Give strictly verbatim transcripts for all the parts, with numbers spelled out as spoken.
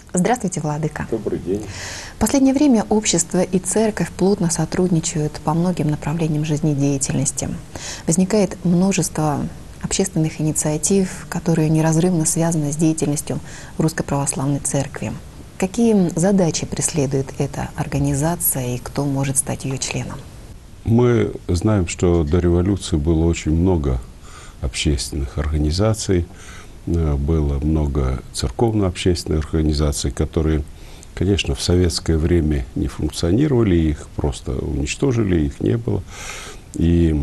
Здравствуйте, владыка. Добрый день. В последнее время общество и церковь плотно сотрудничают по многим направлениям жизнедеятельности. Возникает множество общественных инициатив, которые неразрывно связаны с деятельностью Русской Православной Церкви. Какие задачи преследует эта организация и кто может стать ее членом? Мы знаем, что до революции было очень много общественных организаций, было много церковно-общественных организаций, которые, конечно, в советское время не функционировали, их просто уничтожили, их не было. И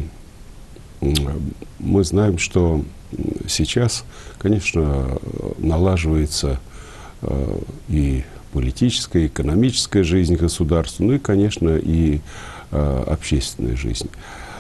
мы знаем, что сейчас, конечно, налаживается и политическая, и экономическая жизнь государства, ну и, конечно, и общественная жизнь.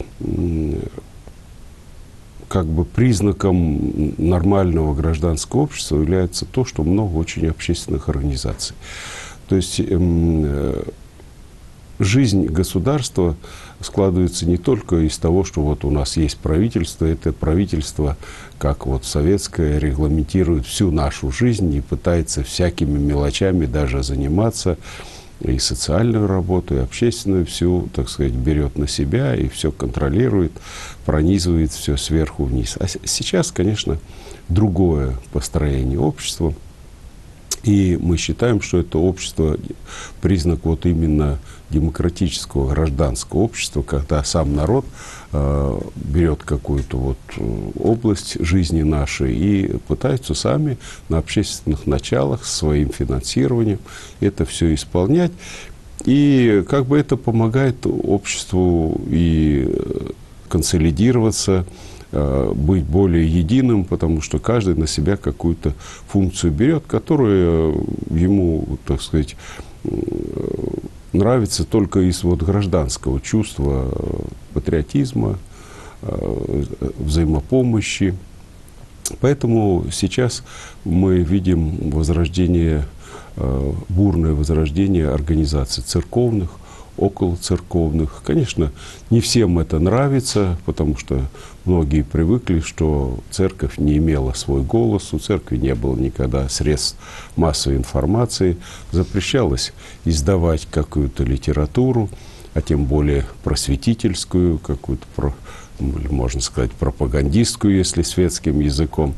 Как бы признаком нормального гражданского общества является то, что много очень общественных организаций. То есть э, жизнь государства складывается не только из того, что вот у нас есть правительство, это правительство, как вот советское, регламентирует всю нашу жизнь и пытается всякими мелочами даже заниматься, и социальную работу, и общественную всю, так сказать, берет на себя и все контролирует, пронизывает все сверху вниз. А сейчас, конечно, другое построение общества. И мы считаем, что это общество признак вот именно демократического гражданского общества, когда сам народ э, берет какую-то вот область жизни нашей и пытается сами на общественных началах, своим финансированием это все исполнять. И как бы это помогает обществу и консолидироваться, быть более единым, потому что каждый на себя какую-то функцию берет, которая ему, так сказать, нравится только из вот гражданского чувства, патриотизма, взаимопомощи. Поэтому сейчас мы видим возрождение, бурное возрождение организаций церковных, околоцерковных. Конечно, не всем это нравится, потому что многие привыкли, что церковь не имела свой голос, у церкви не было никогда средств массовой информации, запрещалось издавать какую-то литературу, а тем более просветительскую, какую-то, можно сказать, пропагандистскую, если светским языком.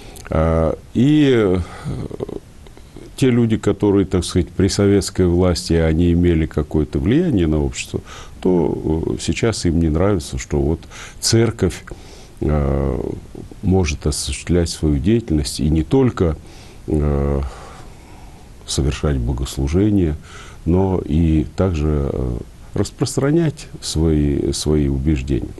И те люди, которые, так сказать, при советской власти, они имели какое-то влияние на общество, то сейчас им не нравится, что вот церковь э, может осуществлять свою деятельность и не только э, совершать богослужения, но и также э, распространять свои, свои убеждения.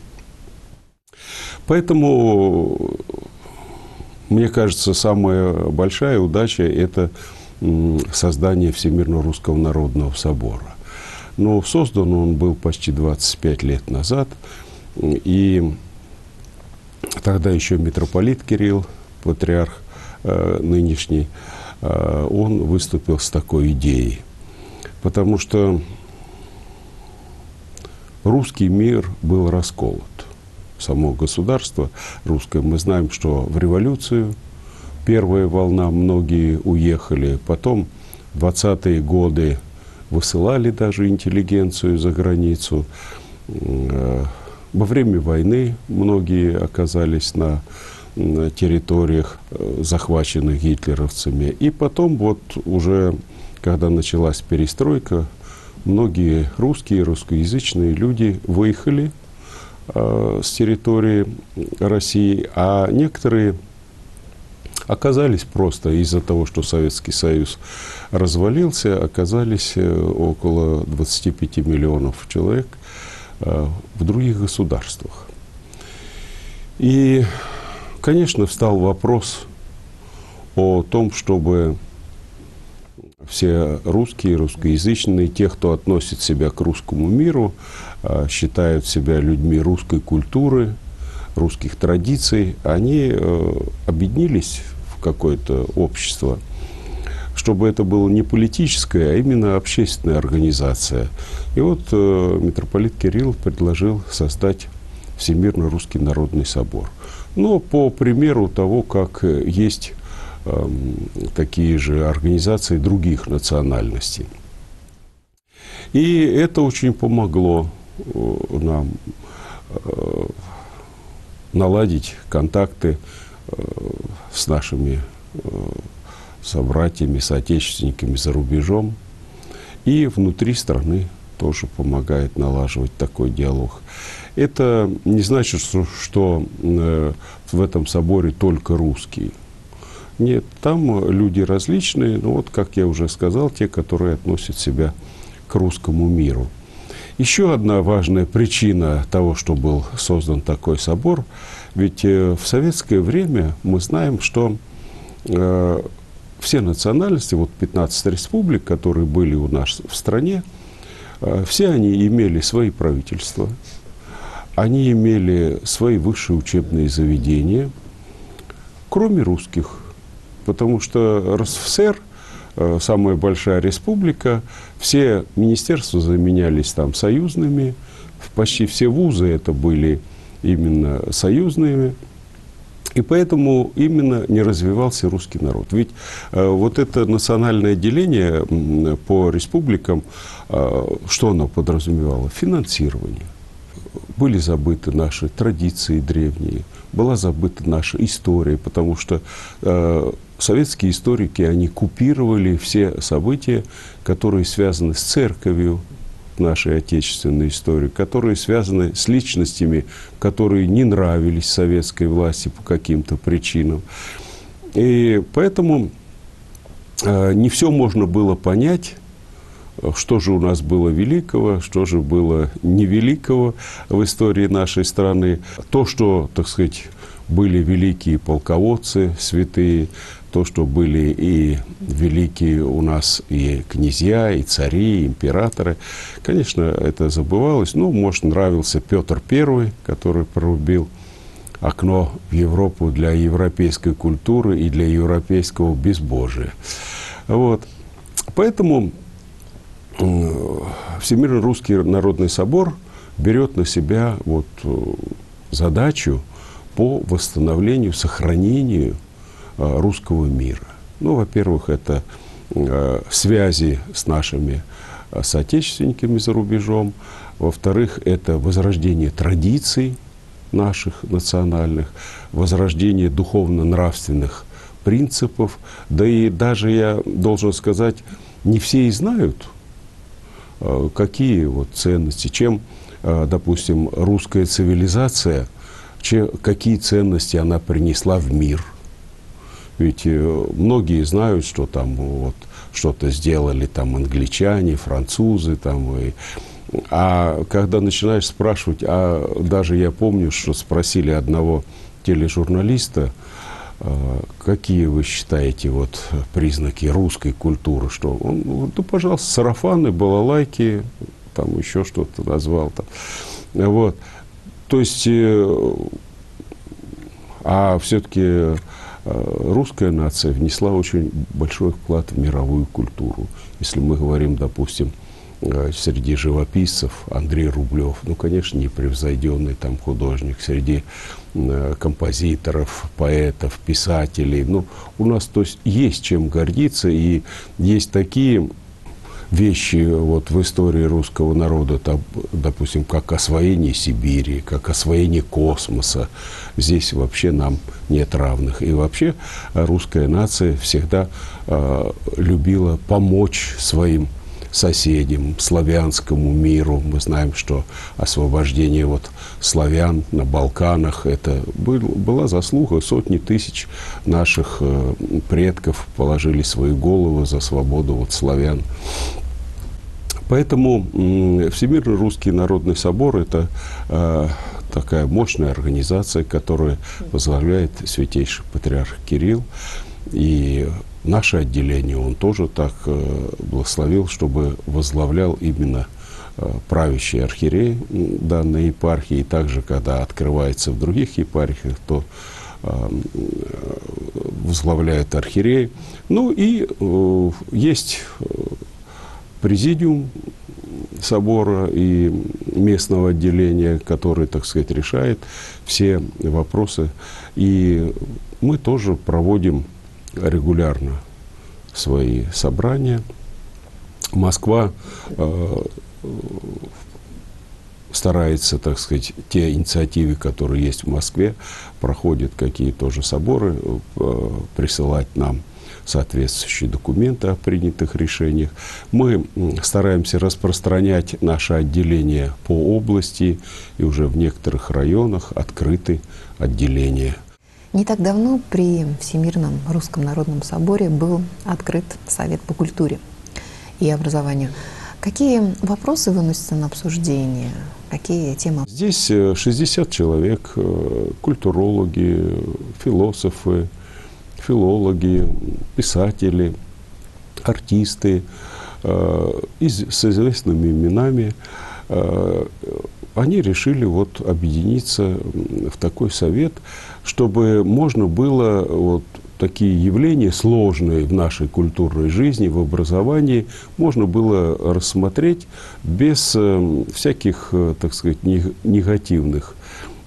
Поэтому, мне кажется, самая большая удача – это создание Всемирного Русского Народного Собора. Но создан он был почти двадцать пять лет назад, и тогда еще митрополит Кирилл, патриарх э, нынешний, э, он выступил с такой идеей, потому что русский мир был расколот. Само государство русское, мы знаем, что в революцию первая волна, многие уехали, потом в двадцатые годы высылали даже интеллигенцию за границу. Во время войны многие оказались на, на территориях, захваченных гитлеровцами. И потом вот уже, когда началась перестройка, многие русские, русскоязычные люди выехали э, с территории России, а некоторые оказались просто из-за того, что Советский Союз развалился, оказались около двадцати пяти миллионов человек в других государствах. И, конечно, встал вопрос о том, чтобы все русские, русскоязычные, те, кто относит себя к русскому миру, считают себя людьми русской культуры, русских традиций, они объединились в какое-то общество, чтобы это было не политическая, а именно общественная организация. И вот э, митрополит Кирилл предложил создать Всемирный Русский Народный Собор. Но по примеру того, как есть э, такие же организации других национальностей. И это очень помогло э, нам э, наладить контакты э, с нашими э, собратьями, соотечественниками за рубежом. И внутри страны тоже помогает налаживать такой диалог. Это не значит, что, что э, в этом соборе только русские. Нет, там люди различные, но вот, как я уже сказал, те, которые относят себя к русскому миру. Еще одна важная причина того, что был создан такой собор, ведь э, в советское время мы знаем, что э, все национальности, вот пятнадцать республик, которые были у нас в стране, э, все они имели свои правительства, они имели свои высшие учебные заведения, кроме русских. Потому что РСФСР, э, самая большая республика, все министерства заменялись там союзными, почти все вузы это были именно союзными. И поэтому именно не развивался русский народ. Ведь э, вот это национальное деление э, по республикам, э, что оно подразумевало? Финансирование. Были забыты наши традиции древние, была забыта наша история, потому что э, советские историки, они купировали все события, которые связаны с церковью, нашей отечественной истории, которые связаны с личностями, которые не нравились советской власти по каким-то причинам. И поэтому э, не все можно было понять, что же у нас было великого, что же было невеликого в истории нашей страны. То, что, так сказать, были великие полководцы, святые, то, что были и великие у нас и князья, и цари, и императоры. Конечно, это забывалось. Ну, может, нравился Петр Первый, который прорубил окно в Европу для европейской культуры и для европейского безбожия. Вот. Поэтому Всемирный русский народный собор берет на себя вот задачу по восстановлению, сохранению русского мира. Ну, во-первых, это э, связи с нашими э, соотечественниками за рубежом. Во-вторых, это возрождение традиций наших национальных, возрождение духовно-нравственных принципов. Да и даже, я должен сказать, не все и знают, э, какие вот ценности, чем, э, допустим, русская цивилизация, че, какие ценности она принесла в мир. Ведь многие знают, что там вот что-то сделали там англичане, французы, там, и, а когда начинаешь спрашивать, а даже я помню, что спросили одного тележурналиста, какие вы считаете вот признаки русской культуры, что он, ну, да, пожалуйста, сарафаны, балалайки, там еще что-то назвал, там, вот, то есть, а все-таки русская нация внесла очень большой вклад в мировую культуру. Если мы говорим, допустим, среди живописцев Андрей Рублев, ну, конечно, непревзойденный там художник, среди композиторов, поэтов, писателей. Ну, у нас, то есть, есть чем гордиться, и есть такие вещи вот в истории русского народа, там, допустим, как освоение Сибири, как освоение космоса. Здесь вообще нам нет равных. И вообще русская нация всегда э, любила помочь своим соседям, славянскому миру. Мы знаем, что освобождение вот славян на Балканах, это был, была заслуга. Сотни тысяч наших э, предков положили свои головы за свободу вот славян. Поэтому э, Всемирный русский народный собор – это э, такая мощная организация, которая возглавляет святейший патриарх Кирилл. И наше отделение он тоже так э, благословил, чтобы возглавлял именно э, правящий архиерей данной епархии. И также, когда открывается в других епархиях, то э, возглавляет архиерей. Ну и э, есть президиум собора и местного отделения, который, так сказать, решает все вопросы. И мы тоже проводим регулярно свои собрания. Москва э, старается, так сказать, те инициативы, которые есть в Москве, проходят какие тоже соборы, э, присылать нам соответствующие документы о принятых решениях. Мы стараемся распространять наше отделение по области, и уже в некоторых районах открыты отделения. Не так давно при Всемирном Русском Народном Соборе был открыт Совет по культуре и образованию. Какие вопросы выносятся на обсуждение? Какие темы? Здесь шестьдесят человек, культурологи, философы, филологи, писатели, артисты э, из, с известными именами. Э, они решили вот объединиться в такой совет, чтобы можно было вот такие явления сложные в нашей культурной жизни, в образовании, можно было рассмотреть без э, всяких, э, так сказать, негативных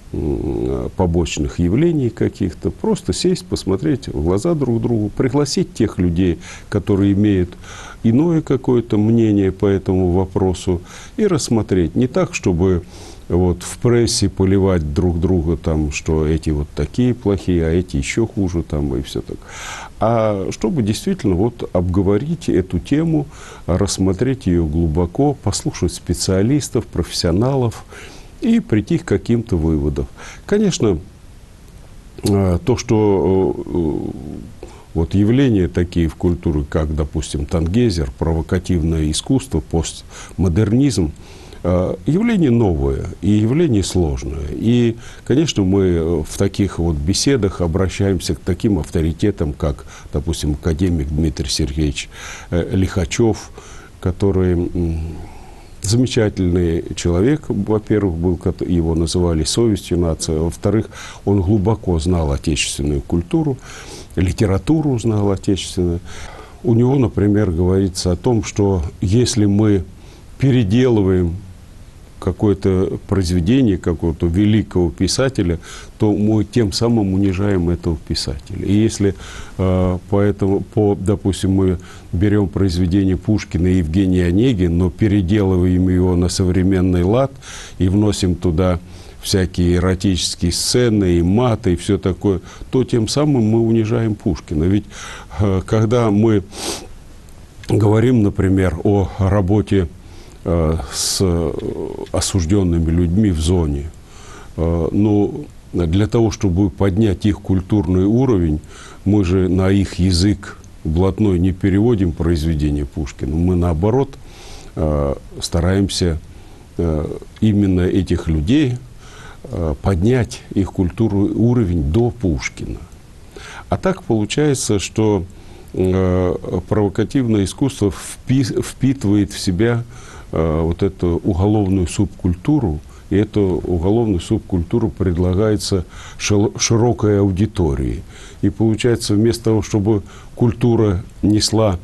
побочных явлений каких-то, просто сесть, посмотреть в глаза друг другу, пригласить тех людей, которые имеют иное какое-то мнение по этому вопросу, и рассмотреть. Не так, чтобы вот в прессе поливать друг друга, там, что эти вот такие плохие, а эти еще хуже, там, и все так. А чтобы действительно вот обговорить эту тему, рассмотреть ее глубоко, послушать специалистов, профессионалов, и прийти к каким-то выводам. Конечно, то, что вот явления такие в культуре, как, допустим, тангейзер, провокативное искусство, постмодернизм, явление новое и явление сложное. И, конечно, мы в таких вот беседах обращаемся к таким авторитетам, как, допустим, академик Дмитрий Сергеевич Лихачев, который... замечательный человек, во-первых, был, его называли совестью нации, а во-вторых, он глубоко знал отечественную культуру, литературу знал отечественную. У него, например, говорится о том, что если мы переделываем какое-то произведение какого-то великого писателя, то мы тем самым унижаем этого писателя. И если э, поэтому, по, допустим, мы берем произведение Пушкина и Евгения Онегина, но переделываем его на современный лад и вносим туда всякие эротические сцены и маты и все такое, то тем самым мы унижаем Пушкина. Ведь э, когда мы говорим, например, о работе с осужденными людьми в зоне. Но для того, чтобы поднять их культурный уровень, мы же на их язык блатной не переводим произведения Пушкина. Мы, наоборот, стараемся именно этих людей поднять их культурный уровень до Пушкина. А так получается, что провокативное искусство впитывает в себя вот эту уголовную субкультуру, и эту уголовную субкультуру предлагается широкой аудитории. И получается, вместо того, чтобы культура несла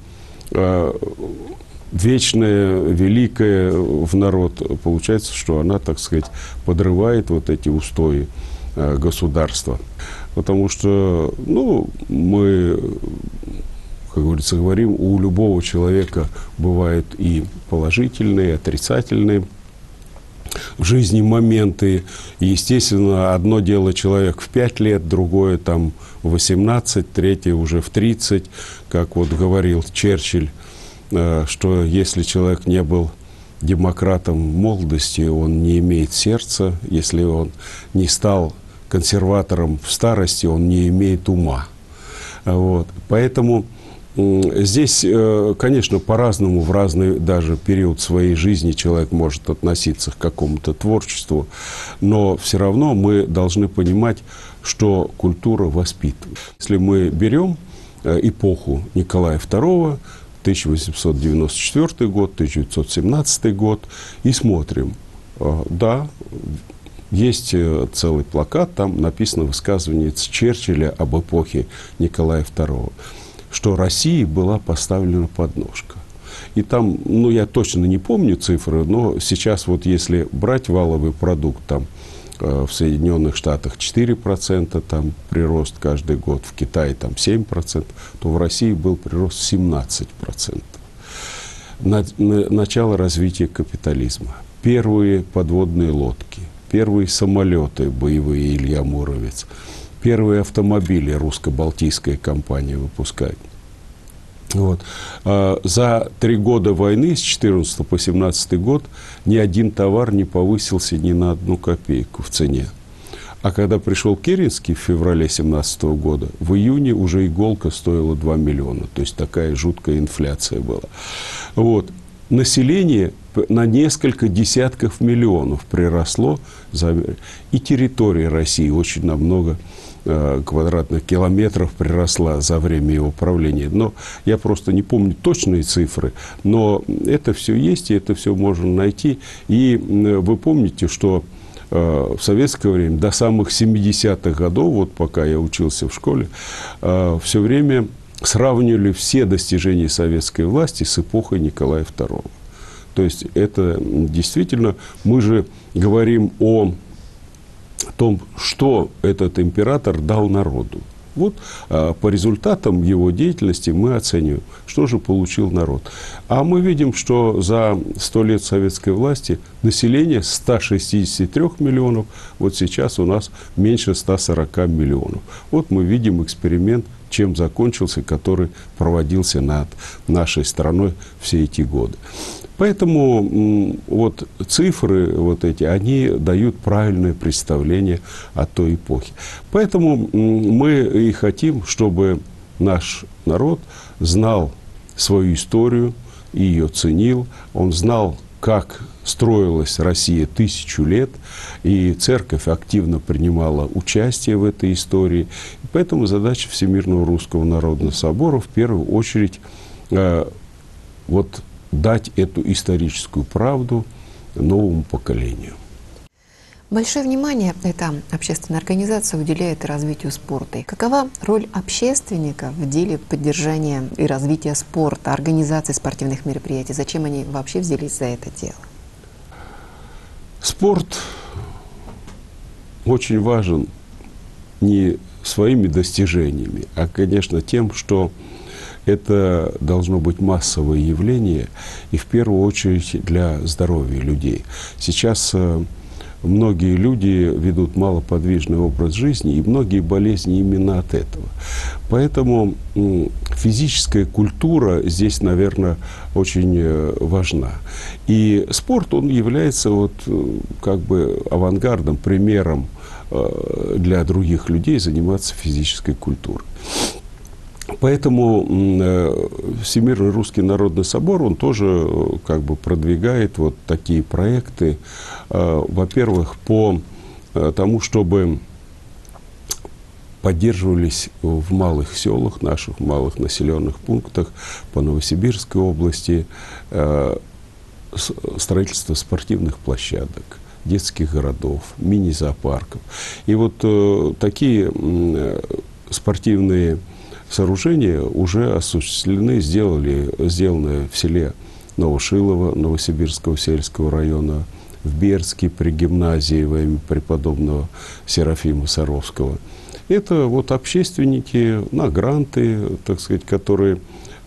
вечное, великое в народ, получается, что она, так сказать, подрывает вот эти устои государства. Потому что, ну, мы... как говорится, говорим, у любого человека бывают и положительные, и отрицательные в жизни моменты. И, естественно, одно дело человек в пять лет, другое там в восемнадцать, третье уже в тридцать. Как вот говорил Черчилль, что если человек не был демократом в молодости, он не имеет сердца. Если он не стал консерватором в старости, он не имеет ума. Вот. Поэтому... здесь, конечно, по-разному, в разный даже период своей жизни человек может относиться к какому-то творчеству, но все равно мы должны понимать, что культура воспитывает. Если мы берем эпоху Николая второго, тысяча восемьсот девяносто четвёртый год, тысяча девятьсот семнадцатый год, и смотрим, да, есть целый плакат, там написано высказывание Черчилля об эпохе Николая второго. Что России была поставлена подножка. И там, ну, я точно не помню цифры, но сейчас вот если брать валовый продукт там в Соединенных Штатах четыре процента там прирост каждый год, в Китае там семь процентов, то в России был прирост семнадцать процентов. На, на, начало развития капитализма. Первые подводные лодки, первые самолеты боевые Илья Муромец, первые автомобили русско-балтийская компания выпускает. Вот. А за три года войны, с две тысячи четырнадцатого по две тысячи семнадцатый год, ни один товар не повысился ни на одну копейку в цене. А когда пришел Керенский в феврале две тысячи семнадцатого года, в июне уже иголка стоила два миллиона. То есть такая жуткая инфляция была. Вот. Население на несколько десятков миллионов приросло, и территория России очень намного квадратных километров приросла за время его правления. Но я просто не помню точные цифры, но это все есть, и это все можно найти. И вы помните, что в советское время, до самых семидесятых годов, вот пока я учился в школе, все время сравнивали все достижения советской власти с эпохой Николая второго. То есть это действительно, мы же говорим о том, что этот император дал народу. Вот а, по результатам его деятельности мы оцениваем, что же получил народ. А мы видим, что за сто лет советской власти население ста шестидесяти трёх миллионов, вот сейчас у нас меньше ста сорока миллионов. Вот мы видим эксперимент, чем закончился, который проводился над нашей страной все эти годы. Поэтому вот цифры вот эти, они дают правильное представление о той эпохе. Поэтому мы и хотим, чтобы наш народ знал свою историю и ее ценил. Он знал, как строилась Россия тысячу лет, и церковь активно принимала участие в этой истории. И поэтому задача Всемирного Русского Народного Собора в первую очередь э, вот дать эту историческую правду новому поколению. Большое внимание эта общественная организация уделяет развитию спорта. И какова роль общественника в деле поддержания и развития спорта, организации спортивных мероприятий? Зачем они вообще взялись за это дело? Спорт очень важен не своими достижениями, а, конечно, тем, что это должно быть массовое явление, и в первую очередь для здоровья людей. Сейчас многие люди ведут малоподвижный образ жизни, и многие болезни именно от этого. Поэтому физическая культура здесь, наверное, очень важна. И спорт, он является вот как бы авангардом, примером для других людей заниматься физической культурой. Поэтому Всемирный Русский Народный Собор, он тоже как бы продвигает вот такие проекты, во-первых, по тому, чтобы поддерживались в малых селах, наших малых населенных пунктах по Новосибирской области строительство спортивных площадок, детских городов, мини-зоопарков. И вот такие спортивные сооружения уже осуществлены, сделали, сделаны в селе Новошилово Новосибирского сельского района, в Бердске при гимназии во имя преподобного Серафима Саровского. Это вот общественники на гранты, так сказать, которые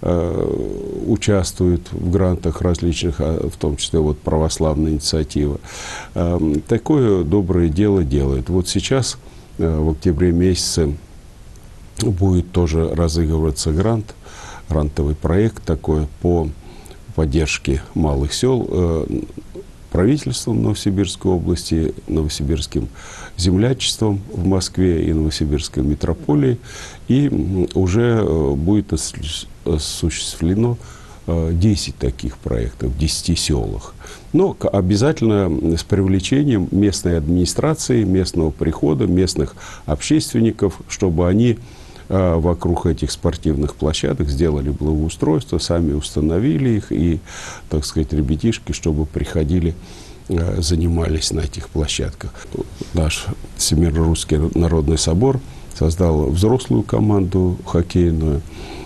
э, участвуют в грантах различных, в том числе вот православная инициатива. Э, такое доброе дело делает. Вот сейчас, э, в октябре месяце, будет тоже разыгрываться грант, грантовый проект такой по поддержке малых сел э, правительством Новосибирской области, Новосибирским землячеством в Москве и Новосибирской метрополии. И уже э, будет осуществлено э, десять таких проектов в десяти селах. Но обязательно с привлечением местной администрации, местного прихода, местных общественников, чтобы они вокруг этих спортивных площадок сделали благоустройство, сами установили их, и, так сказать, ребятишки, чтобы приходили, занимались на этих площадках. Наш Всемирный Русский Народный Собор создал взрослую команду хоккейную.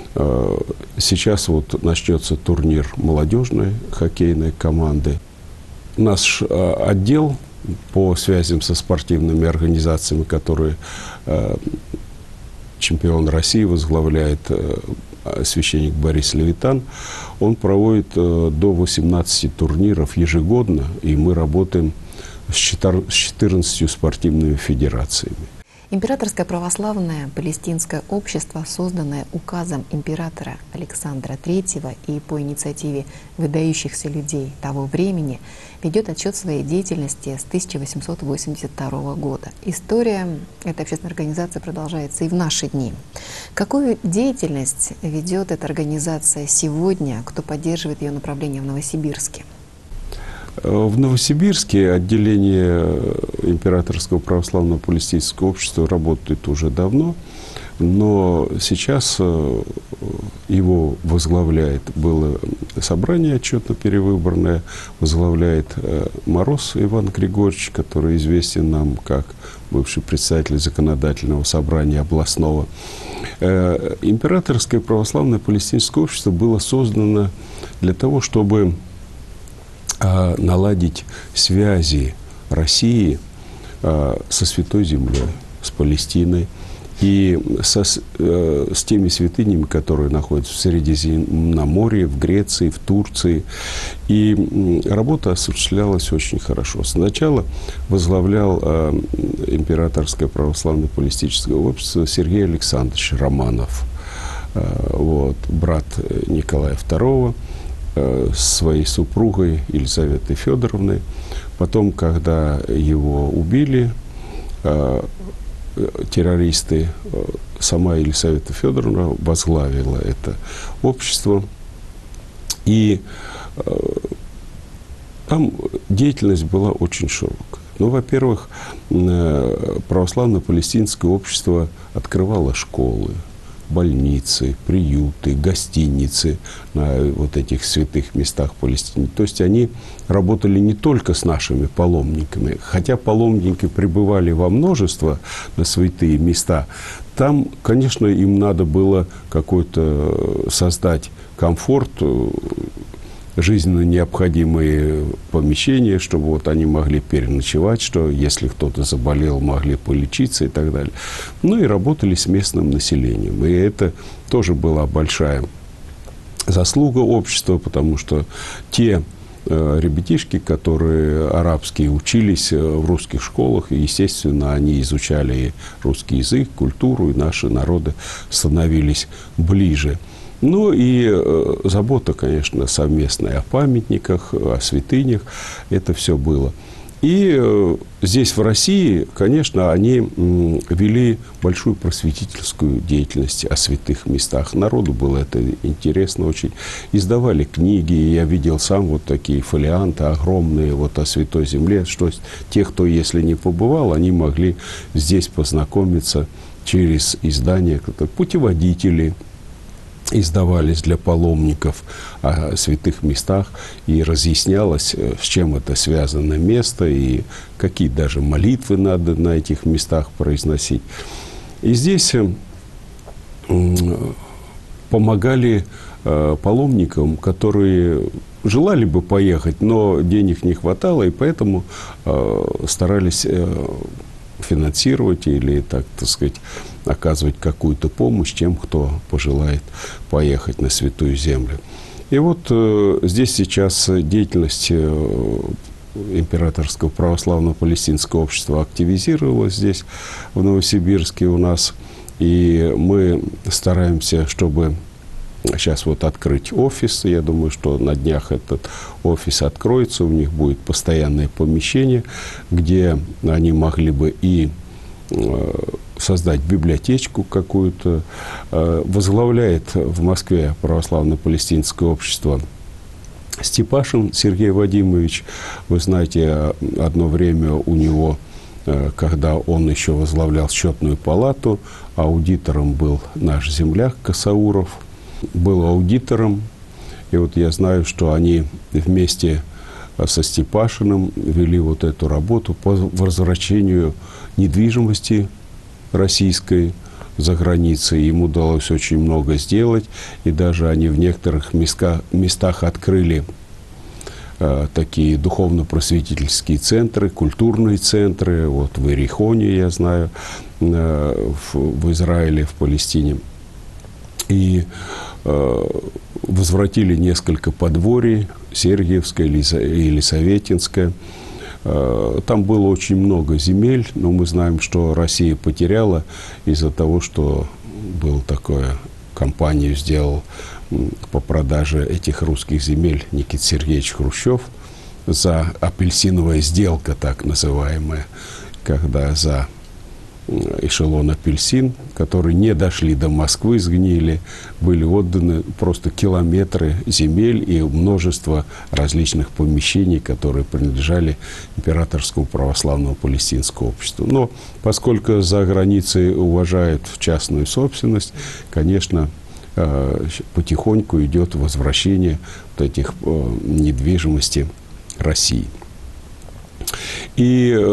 Сейчас вот начнется турнир молодежной хоккейной команды. Наш отдел по связям со спортивными организациями, которые э, чемпион России возглавляет э, священник Борис Левитан. Он проводит э, до восемнадцати турниров ежегодно, и мы работаем с четырнадцатью спортивными федерациями. Императорское православное палестинское общество, созданное указом императора Александра Третьего и по инициативе выдающихся людей того времени, ведет отчет своей деятельности с тысяча восемьсот восемьдесят второго года. История этой общественной организации продолжается и в наши дни. Какую деятельность ведет эта организация сегодня, кто поддерживает ее направление в Новосибирске? В Новосибирске отделение Императорского православного палестинского общества работает уже давно, но сейчас его возглавляет, было собрание отчетно-перевыборное, возглавляет Мороз Иван Григорьевич, который известен нам как бывший председатель законодательного собрания областного. Императорское православное палестинское общество было создано для того, чтобы наладить связи России со Святой Землей, с Палестиной и со, с теми святынями, которые находятся в Средиземноморье, в Греции, в Турции. И работа осуществлялась очень хорошо. Сначала возглавлял Императорское православное палестинское общество Сергей Александрович Романов, вот, брат Николая Второго, своей супругой Елизаветой Федоровной. Потом, когда его убили террористы, сама Елизавета Федоровна возглавила это общество. И там деятельность была очень широкая. Ну, во-первых, православно-палестинское общество открывало школы, больницы, приюты, гостиницы на вот этих святых местах Палестины. То есть они работали не только с нашими паломниками, хотя паломники пребывали во множество на святые места. Там, конечно, им надо было какой-то создать комфорт, жизненно необходимые помещения, чтобы вот они могли переночевать, что если кто-то заболел, могли полечиться и так далее. Ну и работали с местным населением. И это тоже была большая заслуга общества, потому что те э, ребятишки, которые арабские учились в русских школах, и, естественно, они изучали и русский язык, культуру, и наши народы становились ближе. Ну и э, забота, конечно, совместная о памятниках, о святынях, это все было. И э, здесь, в России, конечно, они м, вели большую просветительскую деятельность о святых местах. Народу было это интересно очень. Издавали книги, я видел сам вот такие фолианты огромные вот о Святой Земле, что те, кто, если не побывал, они могли здесь познакомиться через издания, путеводители издавались для паломников о святых местах, и разъяснялось, с чем это связано место, и какие даже молитвы надо на этих местах произносить. И здесь помогали паломникам, которые желали бы поехать, но денег не хватало, и поэтому старались финансировать или, так, так сказать, оказывать какую-то помощь тем, кто пожелает поехать на Святую Землю. И вот э, здесь сейчас деятельность э, Императорского православного палестинского общества активизировалась здесь, в Новосибирске у нас. И мы стараемся, чтобы сейчас вот открыть офис. Я думаю, что на днях этот офис откроется. У них будет постоянное помещение, где они могли бы и э, создать библиотечку какую-то. Э, возглавляет в Москве православно-палестинское общество Степашин Сергей Вадимович. Вы знаете, одно время у него, э, когда он еще возглавлял счетную палату, аудитором был наш земляк Косауров. Был аудитором, и вот я знаю, что они вместе со Степашиным вели вот эту работу по возвращению недвижимости российской за границей. Им удалось очень много сделать, и даже они в некоторых местах, местах открыли э, такие духовно-просветительские центры, культурные центры. Вот в Иерихоне, я знаю, э, в, в Израиле, в Палестине. И э, возвратили несколько подворий, Сергиевское, Елисаветинское. Там было очень много земель, но мы знаем, что Россия потеряла из-за того, что был такое, компанию сделал по продаже этих русских земель Никита Сергеевич Хрущев за апельсиновая сделка, так называемая, когда за эшелон апельсин, которые не дошли до Москвы, сгнили, были отданы просто километры земель и множество различных помещений, которые принадлежали Императорскому православному палестинскому обществу. Но поскольку за границей уважают частную собственность, конечно, потихоньку идет возвращение вот этих недвижимости России. И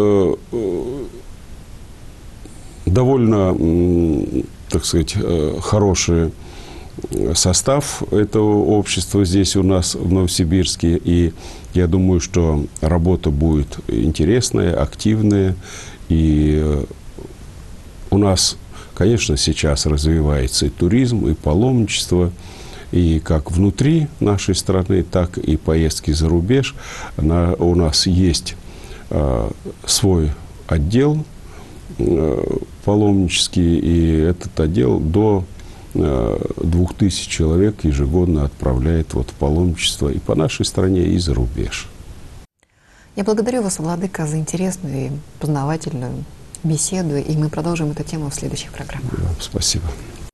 довольно, так сказать, хороший состав этого общества здесь у нас в Новосибирске. И я думаю, что работа будет интересная, активная. И у нас, конечно, сейчас развивается и туризм, и паломничество. И как внутри нашей страны, так и поездки за рубеж. У нас есть свой отдел паломнический, и этот отдел до двух тысяч человек ежегодно отправляет вот в паломничество и по нашей стране, и за рубеж. Я благодарю вас, владыка, за интересную и познавательную беседу, и мы продолжим эту тему в следующих программах. Спасибо.